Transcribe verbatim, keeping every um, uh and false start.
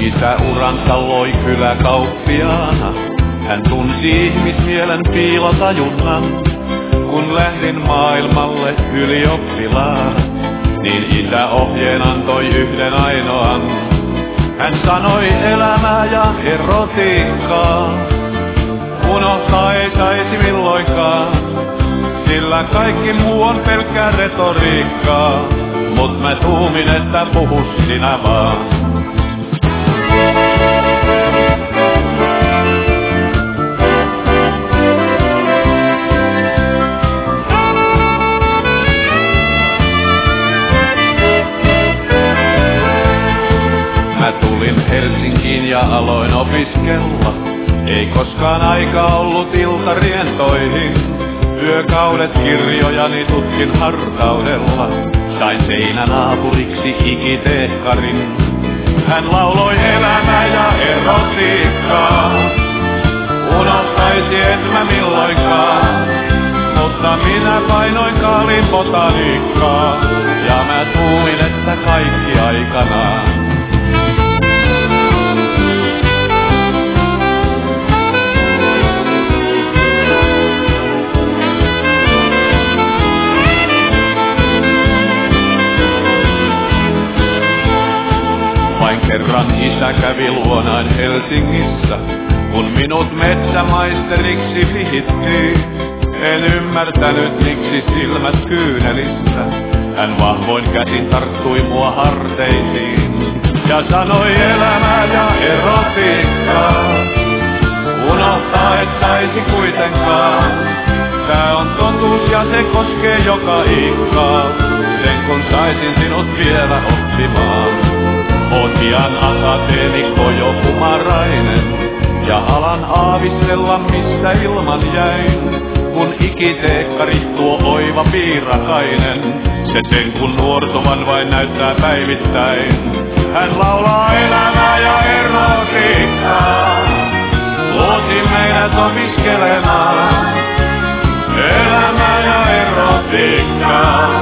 Isä uransa loi kyläkauppiaana. Hän tunsi ihmismielen piilotajunnan. Kun lähdin maailmalle ylioppilaana, niin isä ohjeen antoi yhden ainoan. Hän sanoi elämää ja erotiikkaa, unohtaa ei saisi milloinkaan, sillä kaikki muu on pelkkää retoriikkaa. Mut mä tuumin, että puhu sinä vaan. Mä tulin Helsinkiin ja aloin opiskella. Ei koskaan aika ollut iltarientoihin. Yökaudet kirjojani tutkin hartaudella. Sain seinänaapuriksi ikitehkarin. Hän lauloi elämää ja erotiikkaa. Unohtaisi et mä milloinkaan, mutta minä painoin kaaliin botaniikkaa. Ja mä tuumin, että kaikki aikanaan. Vain kerran isä kävi luonaan Helsingissä, kun minut metsämaisteriksi vihittiin. En ymmärtänyt miksi silmät kyynelissä. Hän vahvoin käsin tarttui mua harteisiin ja sanoi elämää ja erotiikkaa. Unohtaa et saisi kuitenkaan. Tää on totuus ja se koskee joka ikkaa. Sen kun saisin sinut vielä oppimaan. Oot pian akateemikko jo kumarainen, ja alan aavistella mistä ilman jäin. Kun ikiteekkari tuo oiva piirakainen, se sen kun nuortuvan vain näyttää päivittäin. Hän laulaa elämää ja erotiikkaa, luoti meidät opiskelemaan. Elämää ja erotiikkaa.